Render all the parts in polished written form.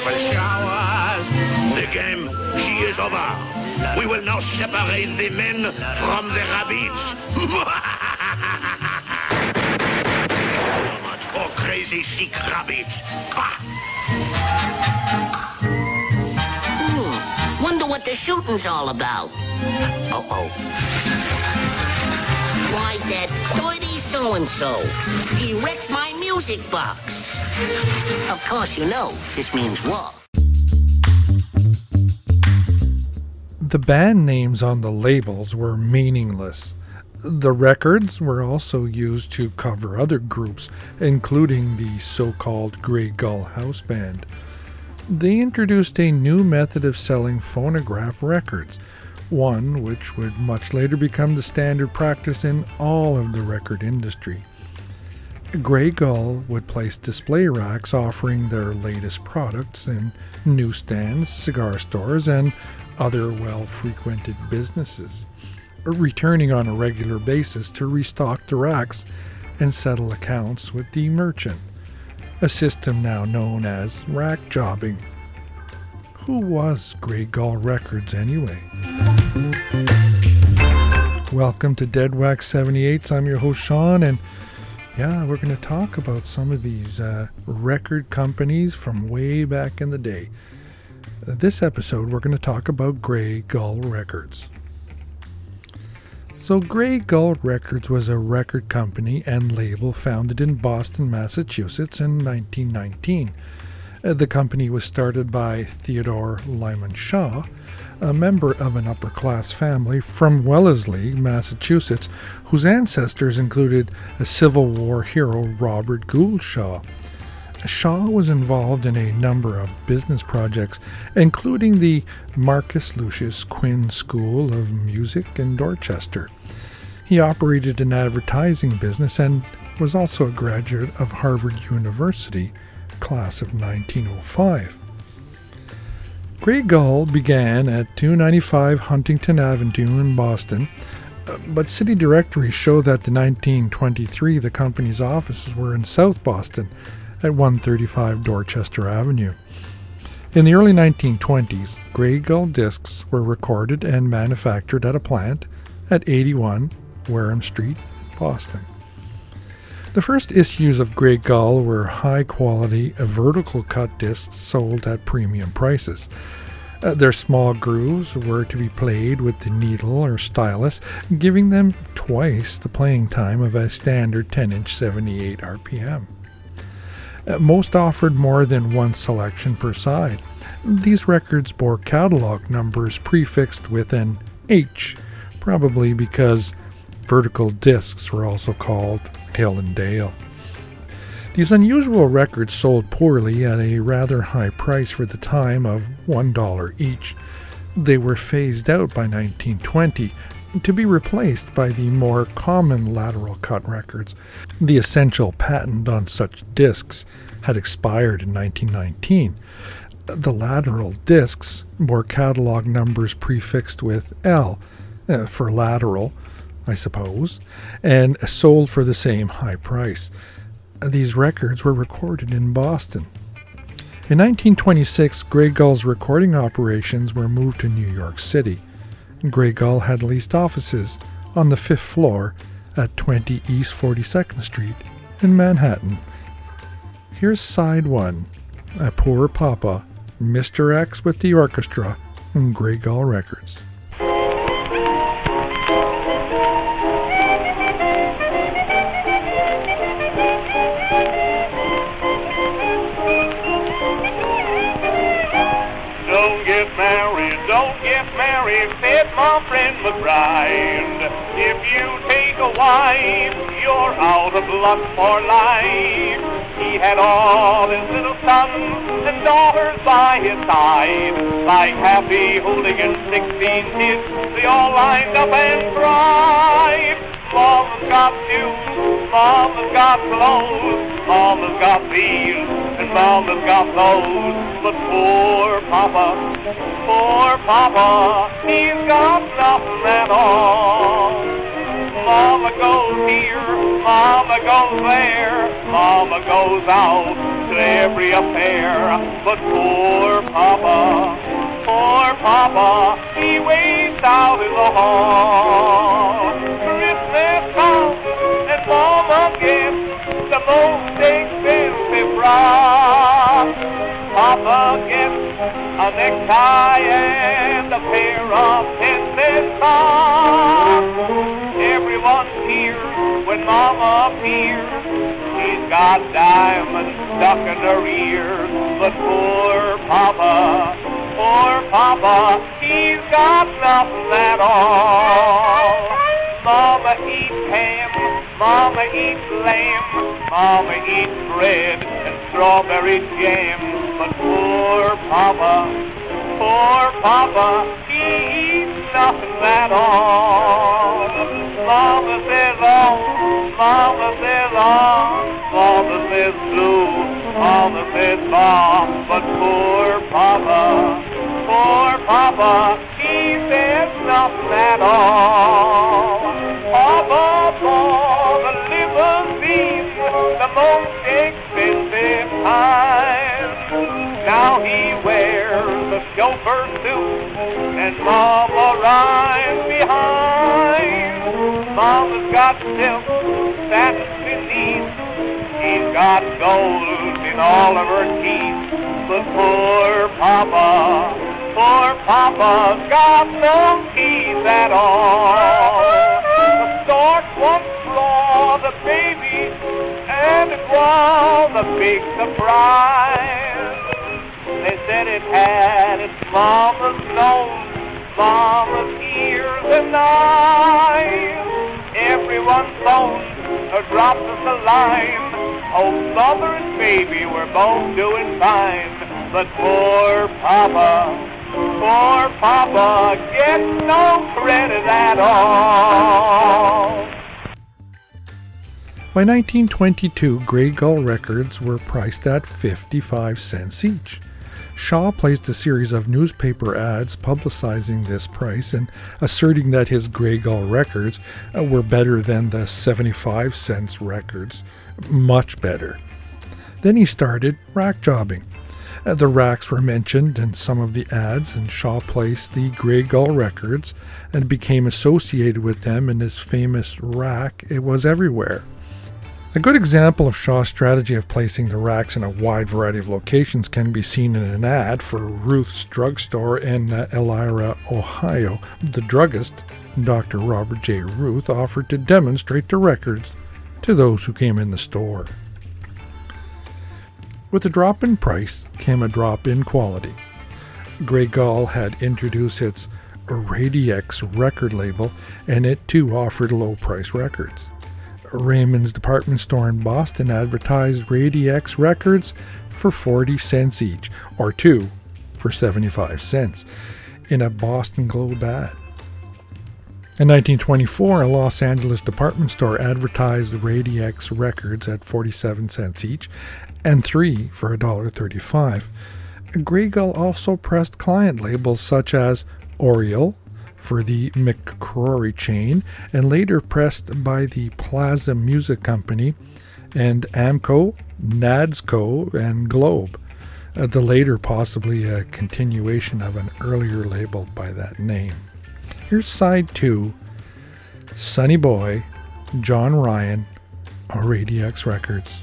for showers. The game, she is over. We will now separate the men from the rabbits. So much for crazy sick rabbits. Wonder what the shooting's all about. Uh-oh. Why, that dirty so-and-so. He wrecked my music box. Of course, you know, this means war. The band names on the labels were meaningless. The records were also used to cover other groups, including the so-called Grey Gull House Band. They introduced a new method of selling phonograph records, one which would much later become the standard practice in all of the record industry. Grey Gull would place display racks offering their latest products in newsstands, cigar stores, and other well-frequented businesses, returning on a regular basis to restock the racks and settle accounts with the merchant, a system now known as rack jobbing. Who was Grey Gull Records anyway? Welcome to Dead Wax 78. I'm your host Sean, and we're going to talk about some of these record companies from way back in the day. This episode, we're going to talk about Grey Gull Records. So Grey Gull Records was a record company and label founded in Boston, Massachusetts in 1919. The company was started by Theodore Lyman Shaw, a member of an upper-class family from Wellesley, Massachusetts, whose ancestors included a Civil War hero Robert Gould Shaw. Shaw was involved in a number of business projects, including the Marcus Lucius Quinn School of Music in Dorchester. He operated an advertising business and was also a graduate of Harvard University, class of 1905. Grey Gull began at 295 Huntington Avenue in Boston, but city directories show that in 1923 the company's offices were in South Boston at 135 Dorchester Avenue. In the early 1920s, Grey Gull discs were recorded and manufactured at a plant at 81 Wareham Street, Boston. The first issues of Grey Gull were high-quality vertical cut discs sold at premium prices. Their small grooves were to be played with the needle or stylus, giving them twice the playing time of a standard 10-inch 78 RPM. Most offered more than one selection per side. These records bore catalog numbers prefixed with an H, probably because vertical discs were also called Hill and Dale. These unusual records sold poorly at a rather high price for the time of $1 each. They were phased out by 1920 to be replaced by the more common lateral cut records. The essential patent on such discs had expired in 1919. The lateral discs bore catalog numbers prefixed with L, for lateral, I suppose, and sold for the same high price. These records were recorded in Boston. In 1926, Grey Gull's recording operations were moved to New York City. Grey Gull had leased offices on the 5th floor at 20 East 42nd Street in Manhattan. Here's side 1, A Poor Papa, Mr. X with the Orchestra, and Grey Gull Records. Don't get married, said my friend McBride. If you take a wife, you're out of luck for life. He had all his little sons and daughters by his side. Like happy hooligan 16 kids, they all lined up and cried. Mama's got shoes, Mama's got clothes, Mama's got these, and Mama's got those. But poor Papa, he's got nothing at all. Mama goes here, Mama goes there, Mama goes out to every affair. But poor Papa, he waits out in the hall. Christmas comes and Mama gets the most expensive frock. Papa gets a necktie and a pair of tinted socks. Everyone cheers when Mama appears. She's got diamonds stuck in her ears. But poor Papa, he's got nothing at all. Mama eats ham, Mama eats lamb, Mama eats bread and strawberry jam. But poor Papa, he eats nothing at all. Mama says oh, Mama says ah, Mama says blue, Mama says bah. But poor Papa, he says nothing at all. Papa bought a limousine, the most expensive kind. Now he wears a chauffeur suit, and Mama rides behind. Mama's got silk, satin beneath, she's got gold in all of her teeth. But poor Papa's got no teeth at all. The stork once saw the baby, and it was a big surprise. They said it had its mama's nose, mama's ears and eyes. Everyone phoned or dropped us a line. Oh, mother and baby were both doing fine. But poor Papa gets no credit at all. By 1922, Grey Gull records were priced at 55 cents each. Shaw placed a series of newspaper ads publicizing this price and asserting that his Grey Gull records were better than the 75 cents records, much better. Then he started rack jobbing. The racks were mentioned in some of the ads, and Shaw placed the Grey Gull records and became associated with them in his famous rack, It Was Everywhere. A good example of Shaw's strategy of placing the racks in a wide variety of locations can be seen in an ad for Ruth's Drugstore in Elmira, Ohio. The druggist, Dr. Robert J. Ruth, offered to demonstrate the records to those who came in the store. With a drop in price came a drop in quality. Grey Gull had introduced its Radiex record label, and it too offered low-price records. Raymond's department store in Boston advertised Radiex records for 40 cents each, or two for 75 cents, in a Boston Globe ad. In 1924, a Los Angeles department store advertised Radiex records at 47 cents each, and three for $1.35. Grey Gull also pressed client labels such as Oriole for the McCrory chain, and later pressed by the Plaza Music Company, and Amco, Nadsco, and Globe, the later possibly a continuation of an earlier label by that name. Here's side 2, Sonny Boy, John Ryan, Radiex Records.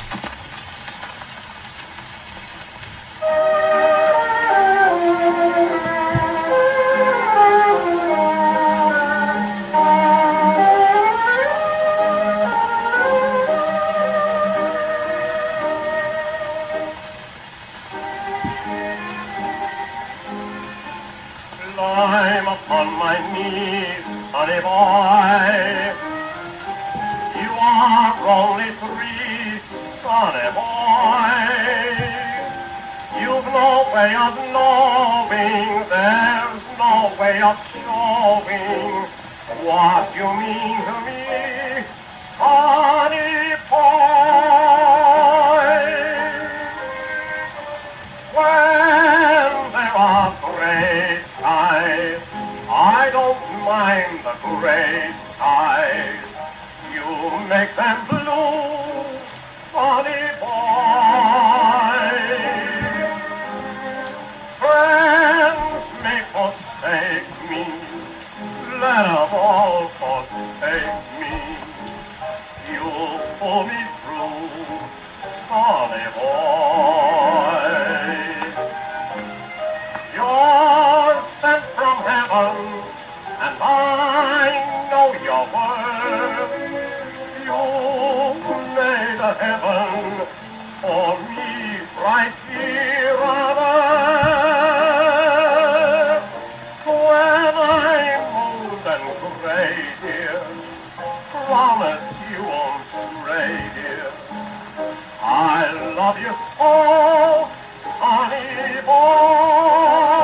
Climb upon my knees, honey boy. You are only 3, sonny boy. You've no way of knowing, there's no way of showing what you mean to me, honey boy. When there are great skies, I don't mind the great skies. You make them blue, funny boy. Friends may forsake me, let them all forsake me. You'll pull me through, funny boy. You're sent from heaven, and I know your worth. You made a heaven for me right here on earth. When I'm old and gray, dear, promise you won't stray, dear. I love you so, honey boy.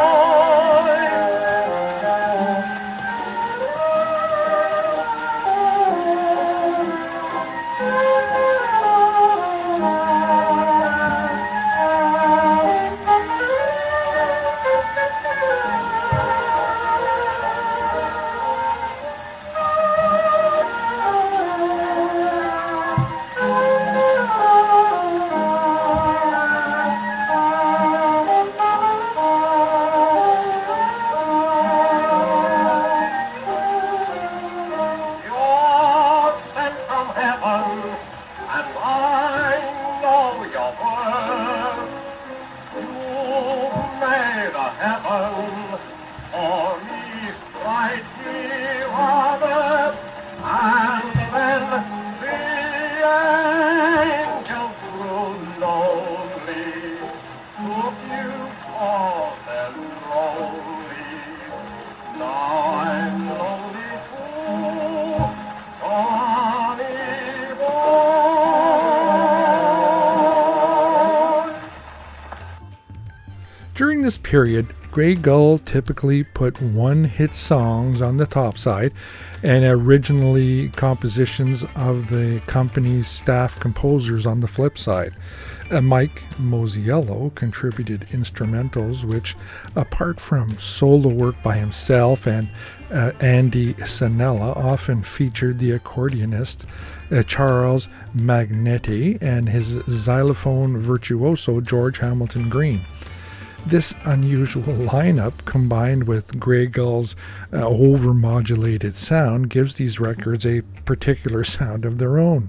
During this period, Grey Gull typically put one-hit songs on the top side and originally compositions of the company's staff composers on the flip side. Mike Mosiello contributed instrumentals which, apart from solo work by himself and Andy Sanella, often featured the accordionist Charles Magnetti and his xylophone virtuoso George Hamilton Green. This unusual lineup, combined with Grey Gull's overmodulated sound, gives these records a particular sound of their own.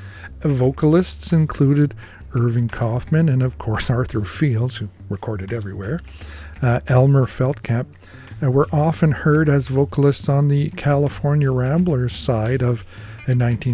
Vocalists included Irving Kaufman and, of course, Arthur Fields, who recorded everywhere. Elmer Feldkamp were often heard as vocalists on the California Ramblers side of the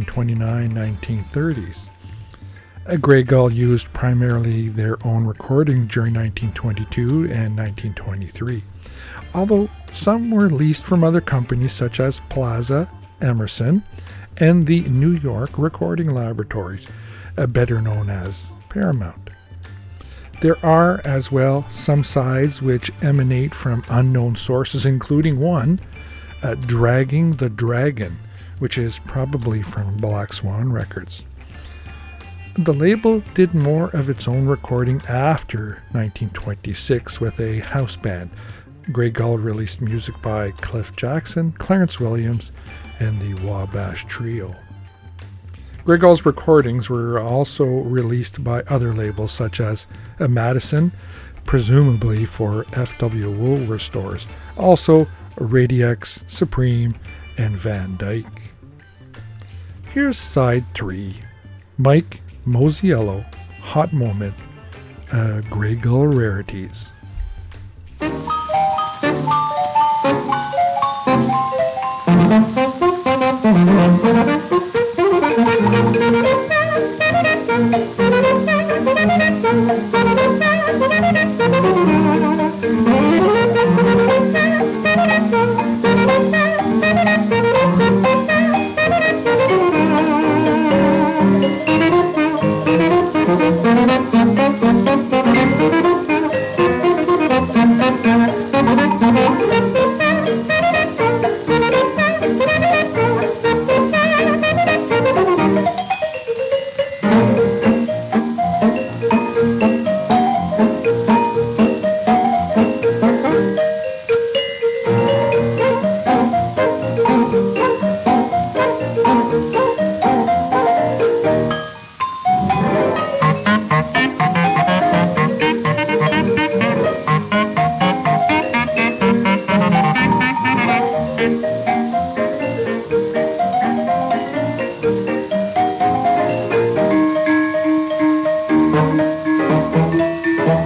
1929-1930s. Grey Gull used primarily their own recording during 1922 and 1923, although some were leased from other companies such as Plaza, Emerson, and the New York Recording Laboratories, better known as Paramount. There are as well some sides which emanate from unknown sources, including one, Dragging the Dragon, which is probably from Black Swan Records. The label did more of its own recording after 1926 with a house band. Grey Gull released music by Cliff Jackson, Clarence Williams, and the Wabash Trio. Grey Gull's recordings were also released by other labels such as Madison, presumably for F.W. Woolworth stores, also Radiox, Supreme, and Van Dyke. Here's side 3, Mike Mosiello, Hot Moment, Grey Gull Rarities.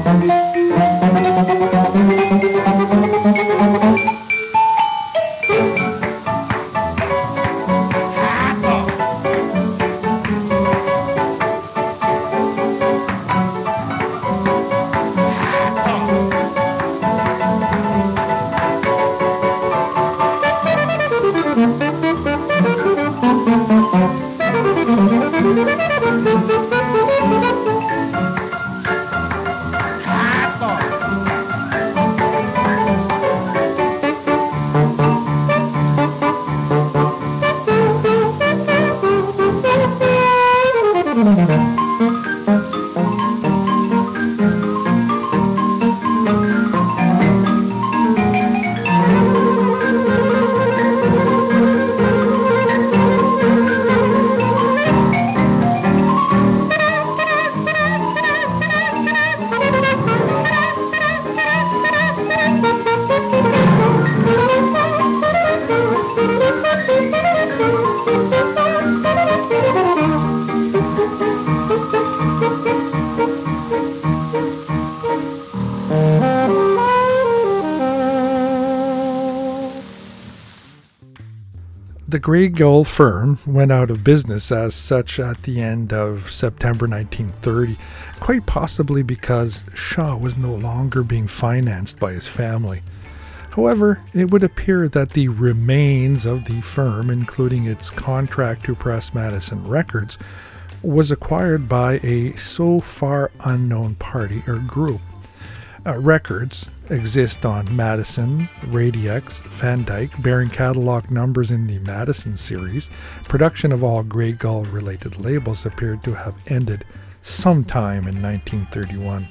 The Grey Gull firm went out of business as such at the end of September 1930, quite possibly because Shaw was no longer being financed by his family. However, it would appear that the remains of the firm, including its contract to press Madison Records, was acquired by a so far unknown party or group. Records exist on Madison, Radiox, Van Dyke, bearing catalog numbers in the Madison series. Production of all Grey Gull related labels appeared to have ended sometime in 1931.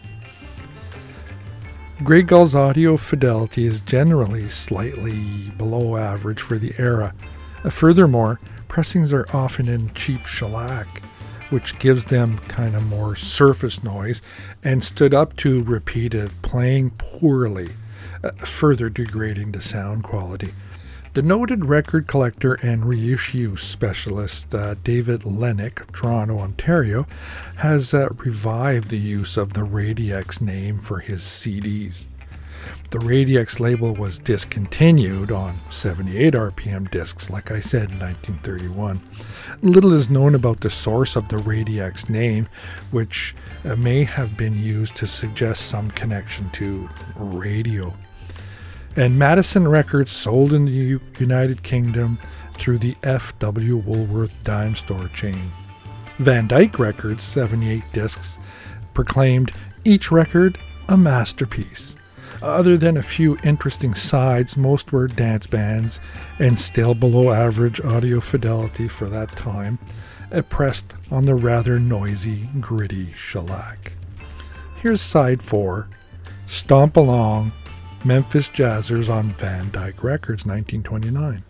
Grey Gull's audio fidelity is generally slightly below average for the era. Furthermore, pressings are often in cheap shellac, which gives them kind of more surface noise and stood up to repeated playing poorly, further degrading the sound quality. The noted record collector and reissue specialist David Lennox of Toronto, Ontario, has revived the use of the Radiox name for his CDs. The Radiox label was discontinued on 78 RPM discs, like I said, in 1931. Little is known about the source of the Radiox name, which may have been used to suggest some connection to radio. And Madison Records sold in the United Kingdom through the F.W. Woolworth dime store chain. Van Dyke Records, 78 discs, proclaimed each record a masterpiece. Other than a few interesting sides, most were dance bands and still below average audio fidelity for that time, pressed on the rather noisy, gritty shellac. Here's side 4, Stomp Along, Memphis Jazzers on Van Dyke Records, 1929.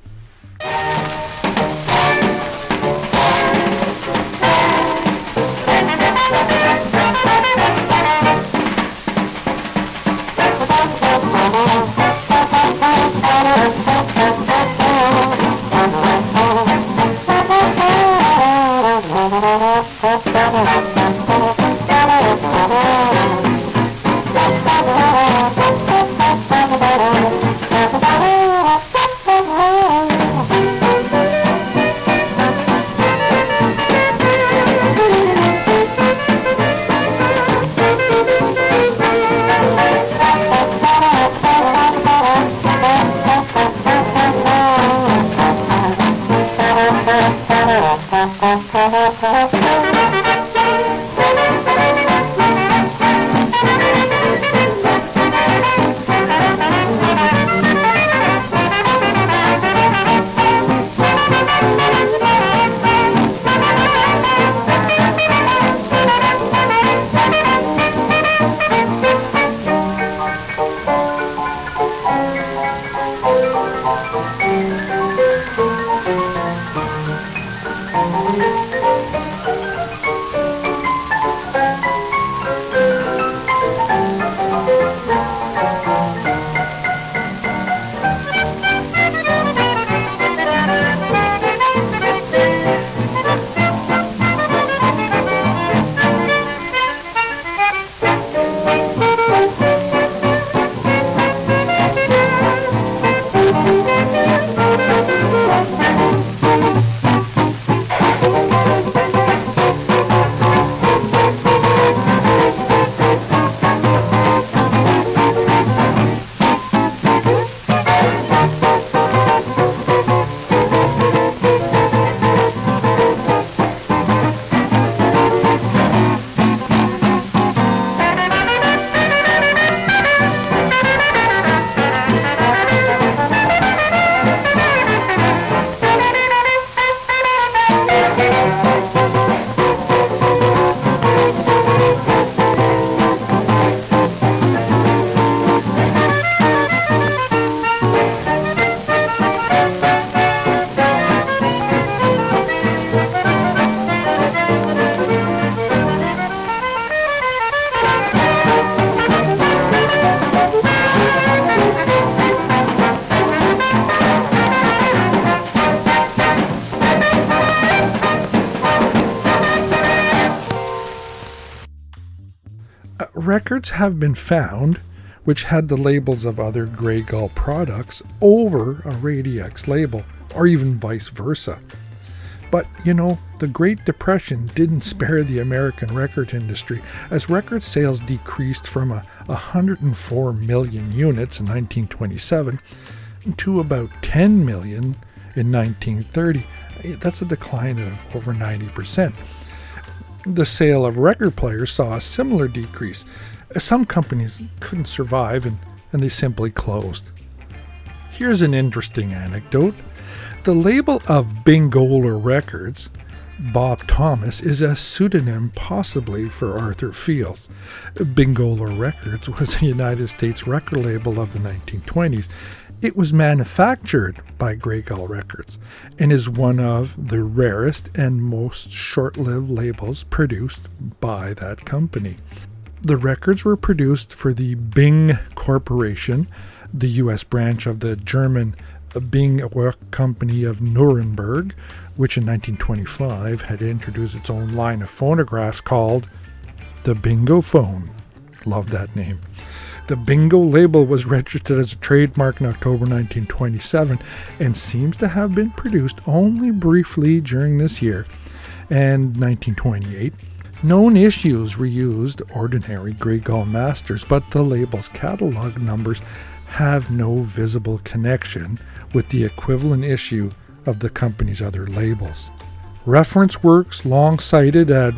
Records have been found which had the labels of other Grey Gull products over a Radiox label, or even vice versa. But, the Great Depression didn't spare the American record industry, as record sales decreased from 104 million units in 1927 to about 10 million in 1930. That's a decline of over 90%. The sale of record players saw a similar decrease, as some companies couldn't survive and they simply closed. Here's an interesting anecdote. The label of Bingola Records, Bob Thomas, is a pseudonym possibly for Arthur Fields. Bingola Records was a United States record label of the 1920s. It was manufactured by Grey Gull Records and is one of the rarest and most short-lived labels produced by that company. The records were produced for the Bing Corporation, the U.S. branch of the German Bing Work Company of Nuremberg, which in 1925 had introduced its own line of phonographs called the Bingo Phone. Love that name. The Bingo label was registered as a trademark in October 1927 and seems to have been produced only briefly during this year and 1928. Known issues reused ordinary Grey Gull masters, but the label's catalog numbers have no visible connection with the equivalent issue of the company's other labels. Reference works long cited at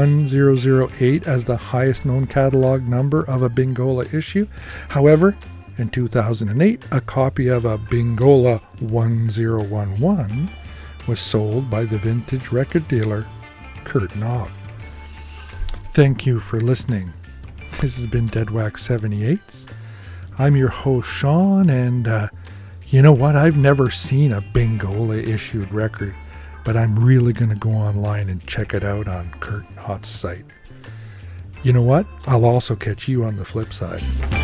1008 as the highest known catalog number of a Bingola issue. However, in 2008, a copy of a Bingola 1011 was sold by the vintage record dealer Kurt Knob. Thank you for listening. This has been Dead Wax 78s. I'm your host, Sean, and you know what? I've never seen a Bingola issued record, but I'm really going to go online and check it out on Kurt Knott's site. You know what? I'll also catch you on the flip side.